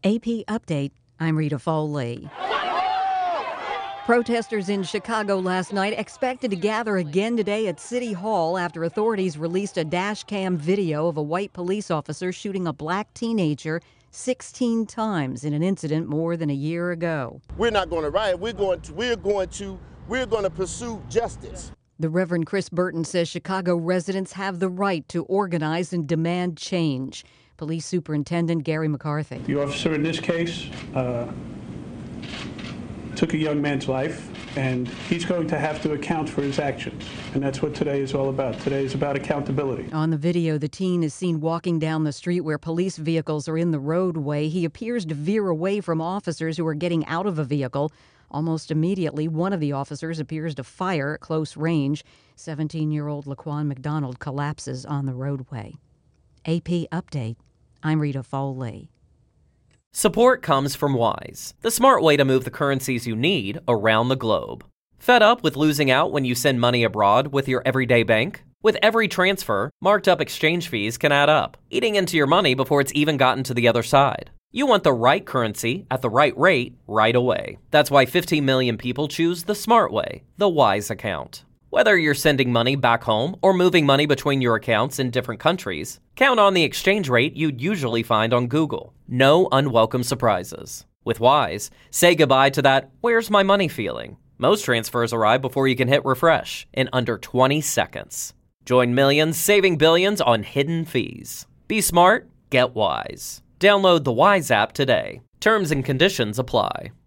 AP Update, I'm Rita Foley. Protesters in Chicago last night expected to gather again today at City Hall after authorities released a dash cam video of a white police officer shooting a black teenager 16 times in an incident more than a year ago. We're not going to riot. We're going to pursue justice. The Reverend Chris Burton says Chicago residents have the right to organize and demand change. Police Superintendent Gary McCarthy. The officer in this case took a young man's life, and he's going to have to account for his actions. And that's what today is all about. Today is about accountability. On the video, the teen is seen walking down the street where police vehicles are in the roadway. He appears to veer away from officers who are getting out of a vehicle. Almost immediately, one of the officers appears to fire at close range. 17-year-old Laquan McDonald collapses on the roadway. AP Update, I'm Rita Foley. Support comes from Wise, the smart way to move the currencies you need around the globe. Fed up with losing out when you send money abroad with your everyday bank? With every transfer, marked up exchange fees can add up, eating into your money before it's even gotten to the other side. You want the right currency at the right rate right away. That's why 15 million people choose the smart way, the Wise account. Whether you're sending money back home or moving money between your accounts in different countries, count on the exchange rate you'd usually find on Google. No unwelcome surprises. With Wise, say goodbye to that "where's my money" feeling. Most transfers arrive before you can hit refresh in under 20 seconds. Join millions saving billions on hidden fees. Be smart, get Wise. Download the Wise app today. Terms and conditions apply.